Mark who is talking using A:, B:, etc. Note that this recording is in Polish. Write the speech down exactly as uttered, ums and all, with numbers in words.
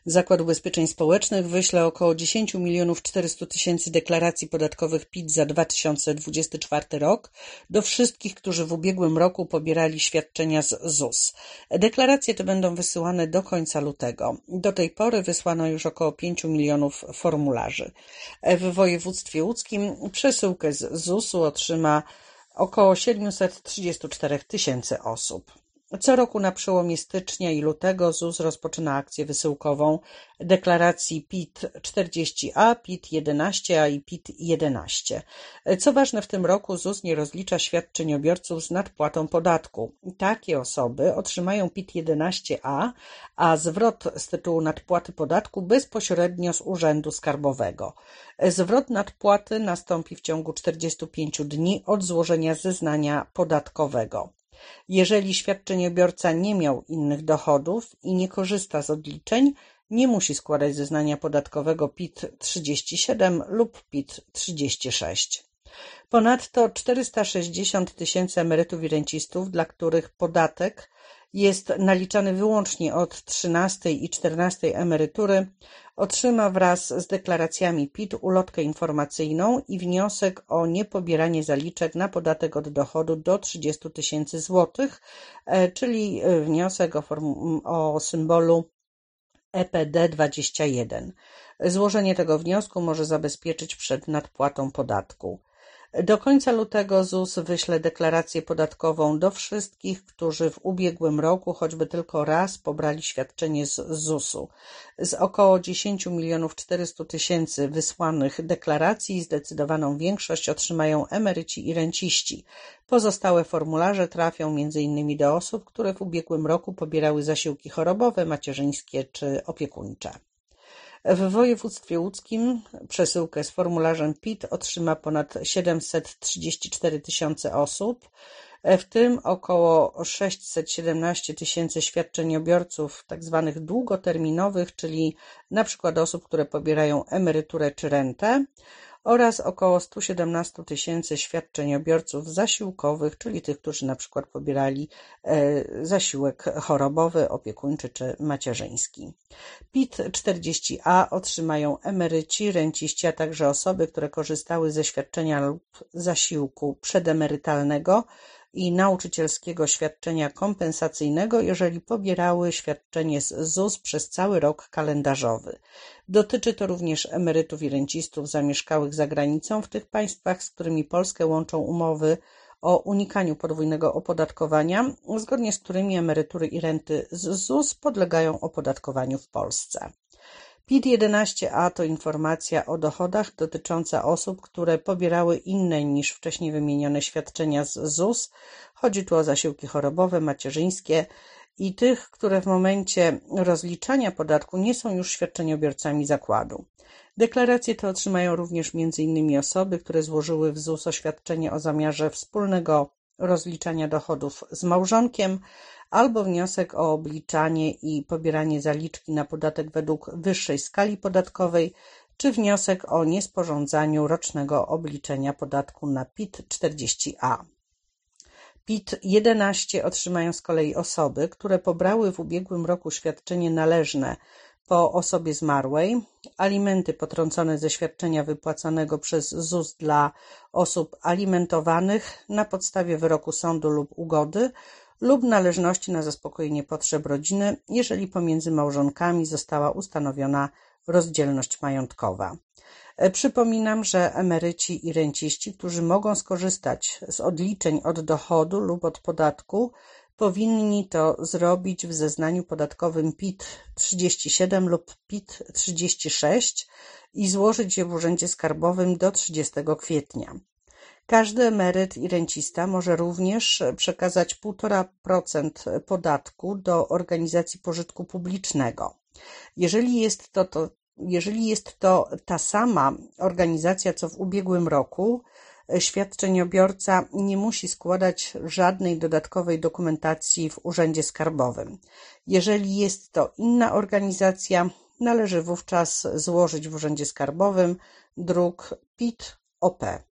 A: Zakład Ubezpieczeń Społecznych wyśle około dziesięć milionów czterysta tysięcy deklaracji podatkowych P I T za dwa tysiące dwudziesty czwarty rok do wszystkich, którzy w ubiegłym roku pobierali świadczenia z Z U S. Deklaracje te będą wysyłane do końca lutego. Do tej pory wysłano już około pięć milionów formularzy. W województwie łódzkim przesyłkę z Z U S u otrzyma około siedemset trzydzieści cztery tysięcy osób. Co roku na przełomie stycznia i lutego Z U S rozpoczyna akcję wysyłkową deklaracji P I T czterdzieści A, P I T jedenaście A i P I T jedenaście. Co ważne, w tym roku Z U S nie rozlicza świadczeniobiorców z nadpłatą podatku. Takie osoby otrzymają P I T jedenaście A, a zwrot z tytułu nadpłaty podatku bezpośrednio z Urzędu Skarbowego. Zwrot nadpłaty nastąpi w ciągu czterdziestu pięciu dni od złożenia zeznania podatkowego. Jeżeli świadczeniobiorca nie miał innych dochodów i nie korzysta z odliczeń, nie musi składać zeznania podatkowego P I T trzydzieści siedem lub P I T trzydzieści sześć. Ponadto czterysta sześćdziesiąt tysięcy emerytów i rencistów, dla których podatek jest naliczany wyłącznie od trzynastej i czternastej emerytury, otrzyma wraz z deklaracjami P I T ulotkę informacyjną i wniosek o niepobieranie zaliczek na podatek od dochodu do trzydziestu tysięcy złotych, czyli wniosek o, form- o symbolu E P D dwadzieścia jeden. Złożenie tego wniosku może zabezpieczyć przed nadpłatą podatku. Do końca lutego Z U S wyśle deklarację podatkową do wszystkich, którzy w ubiegłym roku choćby tylko raz pobrali świadczenie z Z U S u. Z około dziesięć milionów czterysta tysięcy wysłanych deklaracji zdecydowaną większość otrzymają emeryci i renciści. Pozostałe formularze trafią między innymi do osób, które w ubiegłym roku pobierały zasiłki chorobowe, macierzyńskie czy opiekuńcze. W województwie łódzkim przesyłkę z formularzem P I T otrzyma ponad siedemset trzydzieści cztery tysiące osób, w tym około sześćset siedemnaście tysięcy świadczeniobiorców tzw. długoterminowych, czyli na przykład osób, które pobierają emeryturę czy rentę, oraz około sto siedemnaście tysięcy świadczeniobiorców zasiłkowych, czyli tych, którzy na przykład pobierali e, zasiłek chorobowy, opiekuńczy czy macierzyński. P I T czterdzieści A otrzymają emeryci, renciści, a także osoby, które korzystały ze świadczenia lub zasiłku przedemerytalnego i nauczycielskiego świadczenia kompensacyjnego, jeżeli pobierały świadczenie z Z U S przez cały rok kalendarzowy. Dotyczy to również emerytów i rencistów zamieszkałych za granicą w tych państwach, z którymi Polskę łączą umowy o unikaniu podwójnego opodatkowania, zgodnie z którymi emerytury i renty z Z U S podlegają opodatkowaniu w Polsce. P I T jedenaście A to informacja o dochodach dotycząca osób, które pobierały inne niż wcześniej wymienione świadczenia z Z U S. Chodzi tu o zasiłki chorobowe, macierzyńskie i tych, które w momencie rozliczania podatku nie są już świadczeniobiorcami zakładu. Deklaracje te otrzymają również między innymi osoby, które złożyły w Z U S oświadczenie o zamiarze wspólnego rozliczania dochodów z małżonkiem, albo wniosek o obliczanie i pobieranie zaliczki na podatek według wyższej skali podatkowej, czy wniosek o niesporządzaniu rocznego obliczenia podatku na P I T czterdzieści A. P I T jedenaście otrzymają z kolei osoby, które pobrały w ubiegłym roku świadczenie należne po osobie zmarłej, alimenty potrącone ze świadczenia wypłacanego przez Z U S dla osób alimentowanych na podstawie wyroku sądu lub ugody, lub należności na zaspokojenie potrzeb rodziny, jeżeli pomiędzy małżonkami została ustanowiona rozdzielność majątkowa. Przypominam, że emeryci i renciści, którzy mogą skorzystać z odliczeń od dochodu lub od podatku, powinni to zrobić w zeznaniu podatkowym P I T trzydzieści siedem lub P I T trzydzieści sześć i złożyć je w Urzędzie Skarbowym do trzydziestego kwietnia. Każdy emeryt i rencista może również przekazać półtora procent podatku do organizacji pożytku publicznego. Jeżeli jest to, to, jeżeli jest to ta sama organizacja, co w ubiegłym roku, świadczeniobiorca nie musi składać żadnej dodatkowej dokumentacji w Urzędzie Skarbowym. Jeżeli jest to inna organizacja, należy wówczas złożyć w Urzędzie Skarbowym druk P I T O P.